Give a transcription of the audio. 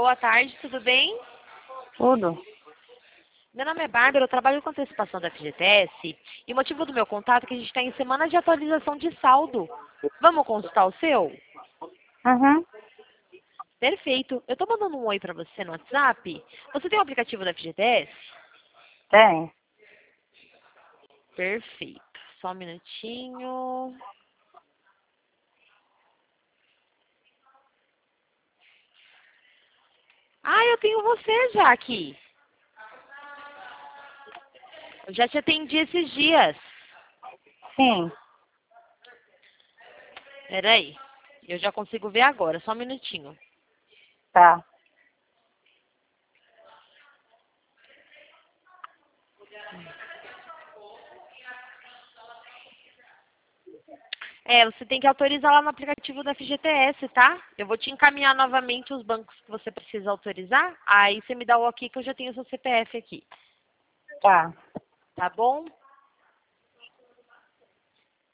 boa tarde, tudo bem? Tudo? Meu nome é Bárbara, eu trabalho com antecipação da FGTS e o motivo do meu contato é que a gente está em semana de atualização de saldo. Vamos consultar o seu? Uhum. Perfeito. Eu estou mandando um oi para você no WhatsApp. Você tem o aplicativo da FGTS? Tem. Perfeito. Só um minutinho. Ah, eu tenho você já aqui. Eu já te atendi esses dias. Sim. Peraí. Eu já consigo ver agora, só um minutinho. Tá. Você tem que autorizar lá no aplicativo da FGTS, tá? Eu vou te encaminhar novamente os bancos que você precisa autorizar. Aí você me dá o ok que eu já tenho seu CPF aqui. Tá. Tá bom?